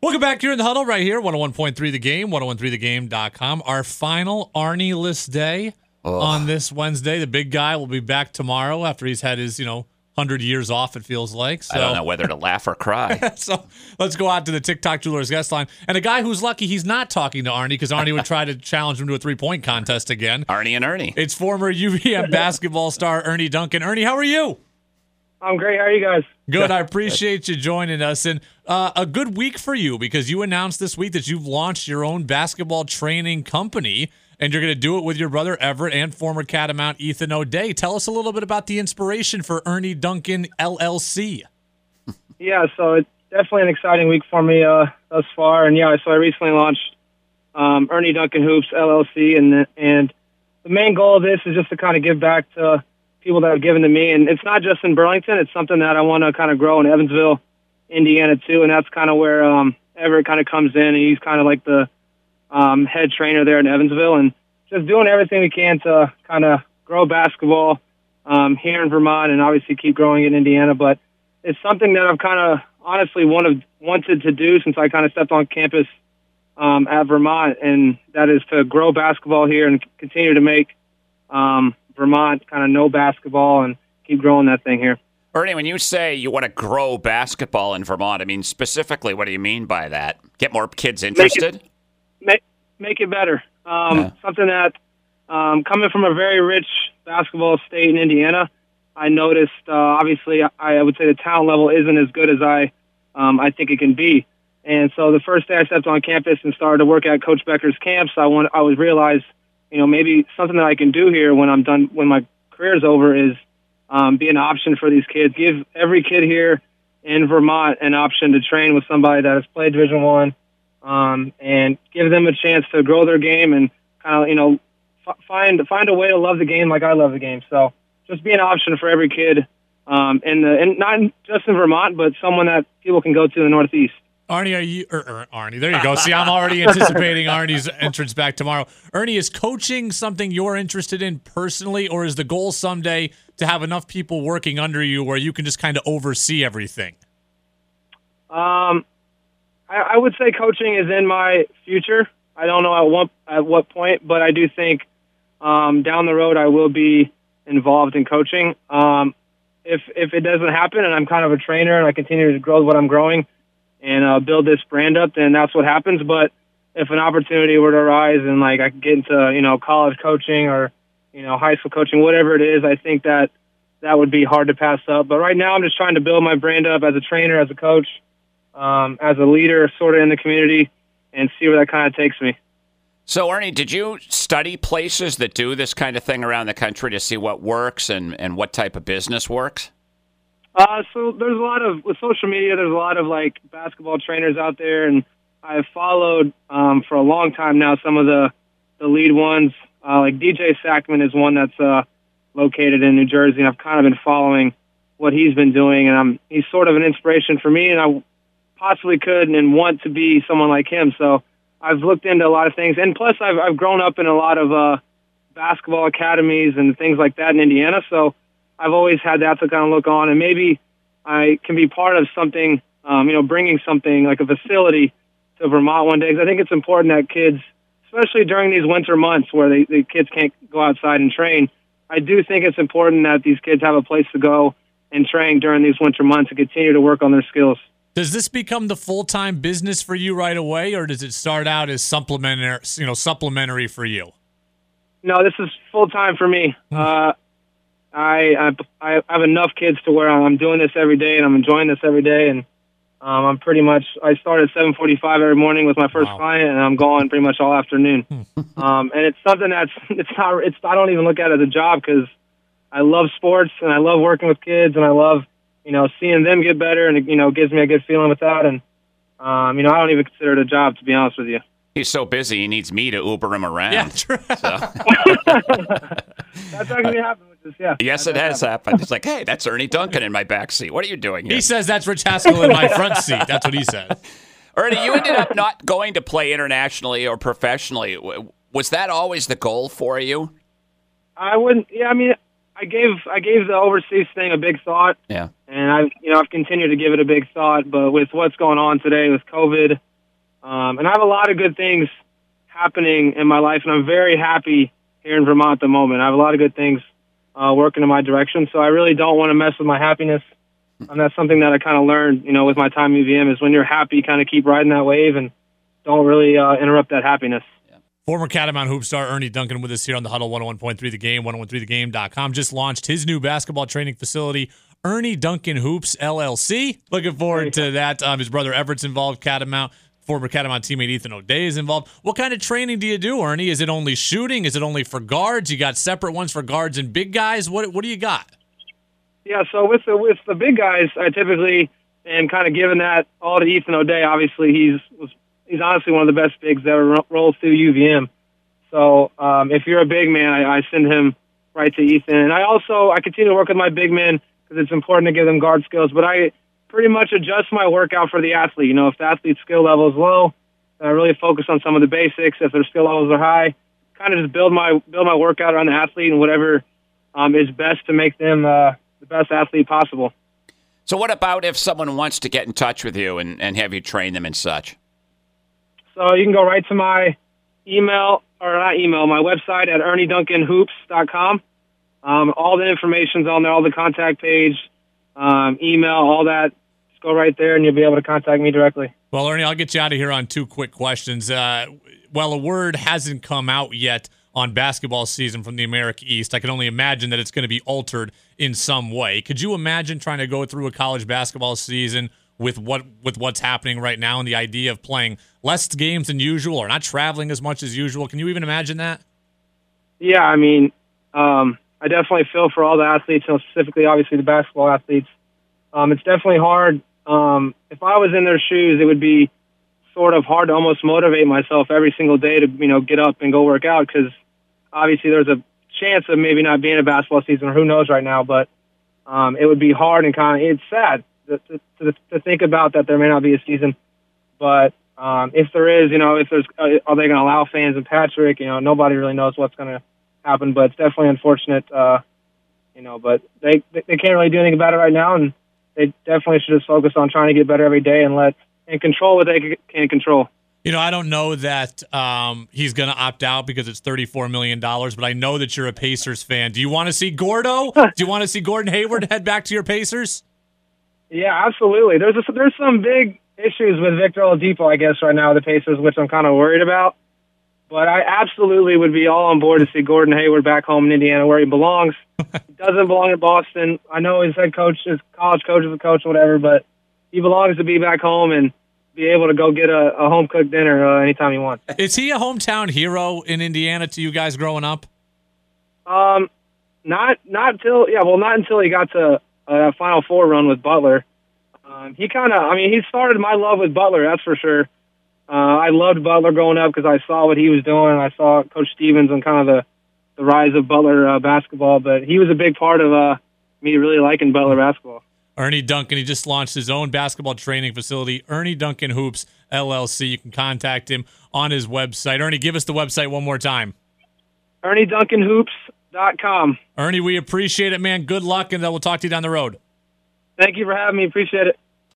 Welcome back here in the huddle right here, 101.3 The Game, 1013thegame.com. Our final Arnie list day on this Wednesday. The big guy will be back tomorrow after he's had his, 100 years off, it feels like. So. I don't know whether to laugh or cry. So let's go out to the TikTok Jewelers guest line. And a guy who's lucky he's not talking to Arnie because Arnie would try to challenge him to a three-point contest again. Arnie and Ernie. It's former UVM basketball star Ernie Duncan. Ernie, how are you? I'm great. How are you guys? Good. I appreciate you joining us. And a good week for you because you announced this week that you've launched your own basketball training company, and you're going to do it with your brother Everett and former Catamount Ethan O'Day. Tell us a little bit about the inspiration for Ernie Duncan LLC. Yeah, so it's definitely an exciting week for me thus far. And, so I recently launched Ernie Duncan Hoops LLC, and the main goal of this is just to kind of give back to people that have given to me. And it's not just in Burlington. It's something that I want to kind of grow in Evansville, Indiana, too. And that's kind of where Everett kind of comes in, and he's kind of like the head trainer there in Evansville, and just doing everything we can to kind of grow basketball here in Vermont and obviously keep growing in Indiana. But it's something that I've kind of honestly wanted to do since I kind of stepped on campus at Vermont, and that is to grow basketball here and continue to make Vermont kind of know basketball and keep growing that thing here. Ernie, when you say you want to grow basketball in Vermont, I mean, specifically, what do you mean by that? Get more kids interested? Make it better. Something that, coming from a very rich basketball state in Indiana, I noticed, obviously, I would say the talent level isn't as good as I think it can be. And so the first day I stepped on campus and started to work at Coach Becker's camps, I would realize, maybe something that I can do here when I'm done, when my career's over, is be an option for these kids. Give every kid here in Vermont an option to train with somebody that has played Division I, and give them a chance to grow their game and kind of, find a way to love the game like I love the game. So just be an option for every kid, and not just in Vermont, but someone that people can go to in the Northeast. Arnie, are you Arnie? There you go. See, I'm already anticipating Arnie's entrance back tomorrow. Ernie, is coaching something you're interested in personally, or is the goal someday to have enough people working under you where you can just kind of oversee everything? I would say coaching is in my future. I don't know at what point, but I do think down the road I will be involved in coaching. If it doesn't happen and I'm kind of a trainer and I continue to grow what I'm growing and build this brand up, then that's what happens. But if an opportunity were to arise and like I could get into college coaching or high school coaching, whatever it is, I think that would be hard to pass up. But right now I'm just trying to build my brand up as a trainer, as a coach, as a leader sort of in the community, and see where that kind of takes me. So, Ernie, did you study places that do this kind of thing around the country to see what works and what type of business works? So there's a lot of, with social media, there's a lot of like basketball trainers out there, and I've followed for a long time now some of the lead ones. Like DJ Sackman is one that's located in New Jersey, and I've kind of been following what he's been doing, and he's sort of an inspiration for me, and I possibly could and want to be someone like him. So I've looked into a lot of things, and plus I've grown up in a lot of basketball academies and things like that in Indiana, so I've always had that to kind of look on, and maybe I can be part of something, bringing something like a facility to Vermont one day, because I think it's important that kids, especially during these winter months where the kids can't go outside and train, I do think it's important that these kids have a place to go and train during these winter months and continue to work on their skills. Does this become the full-time business for you right away, or does it start out as supplementary for you? No, this is full-time for me. I have enough kids to where I'm doing this every day, and I'm enjoying this every day, and I'm pretty much, I start at 7:45 every morning with my first client, and I'm going pretty much all afternoon. And it's something I don't even look at it as a job, because I love sports, and I love working with kids, and I love seeing them get better, and it gives me a good feeling with that. And I don't even consider it a job, to be honest with you. He's so busy, he needs me to Uber him around. Yeah, true. So. That's actually happened with this, yeah. Yes, it has happened. It's like, hey, that's Ernie Duncan in my backseat. What are you doing here? He says that's Rich Haskell in my front seat. That's what he said. Ernie, you ended up not going to play internationally or professionally. Was that always the goal for you? I wouldn't. Yeah, I mean, I gave the overseas thing a big thought. Yeah. And I've continued to give it a big thought. But with what's going on today with COVID, And I have a lot of good things happening in my life, and I'm very happy here in Vermont at the moment. I have a lot of good things working in my direction, so I really don't want to mess with my happiness. And that's something that I kind of learned, with my time at UVM, is when you're happy, kind of keep riding that wave and don't really interrupt that happiness. Former Catamount hoop star Ernie Duncan with us here on the Huddle 101.3 The Game, 1013thegame.com. Just launched his new basketball training facility, Ernie Duncan Hoops, LLC. Looking forward to that. His brother Everett's involved, Catamount. Former Catamount teammate Ethan O'Day is involved. What kind of training do you do, Ernie? Is it only shooting? Is it only for guards? You got separate ones for guards and big guys? What do you got? Yeah, so with the big guys, I typically am kind of giving that all to Ethan O'Day. Obviously, he's honestly one of the best bigs that ever rolls through UVM. So if you're a big man, I send him right to Ethan. And I continue to work with my big men because it's important to give them guard skills. But I pretty much adjust my workout for the athlete. If the athlete's skill level is low, then I really focus on some of the basics. If their skill levels are high, kind of just build my workout around the athlete and whatever is best to make them the best athlete possible. So what about if someone wants to get in touch with you and have you train them and such? So you can go right to my my website at ernieduncanhoops.com. All the information's on there, all the contact page, email, all that. Just go right there and you'll be able to contact me directly. Well, Ernie, I'll get you out of here on two quick questions. While a word hasn't come out yet on basketball season from the America East, I can only imagine that it's going to be altered in some way. Could you imagine trying to go through a college basketball season with what's happening right now and the idea of playing less games than usual or not traveling as much as usual? Can you even imagine that? Yeah, I mean, I definitely feel for all the athletes, specifically, obviously, the basketball athletes. It's definitely hard. If I was in their shoes, it would be sort of hard to almost motivate myself every single day to, get up and go work out because obviously there's a chance of maybe not being a basketball season or who knows right now, but it would be hard and it's sad to think about that there may not be a season. But if there is, are they going to allow fans in Patrick? Nobody really knows what's going to happen, but it's definitely unfortunate, but they can't really do anything about it right now, and they definitely should just focus on trying to get better every day and control what they can control. I don't know that he's going to opt out because it's $34 million, but I know that you're a Pacers fan. Do you want to see Gordo? Do you want to see Gordon Hayward head back to your Pacers? Yeah, absolutely. There's some big issues with Victor Oladipo, I guess, right now with the Pacers, which I'm kind of worried about. But I absolutely would be all on board to see Gordon Hayward back home in Indiana where he belongs. He doesn't belong in Boston. I know his head coach, his college coach is a coach, whatever, but he belongs to be back home and be able to go get a home-cooked dinner anytime he wants. Is he a hometown hero in Indiana to you guys growing up? Not until he got to a Final Four run with Butler. He started my love with Butler, that's for sure. I loved Butler growing up because I saw what he was doing. I saw Coach Stevens and kind of the rise of Butler basketball, but he was a big part of me really liking Butler basketball. Ernie Duncan, he just launched his own basketball training facility, Ernie Duncan Hoops, LLC. You can contact him on his website. Ernie, give us the website one more time. ErnieDuncanHoops.com. Ernie, we appreciate it, man. Good luck, and we'll talk to you down the road. Thank you for having me. Appreciate it.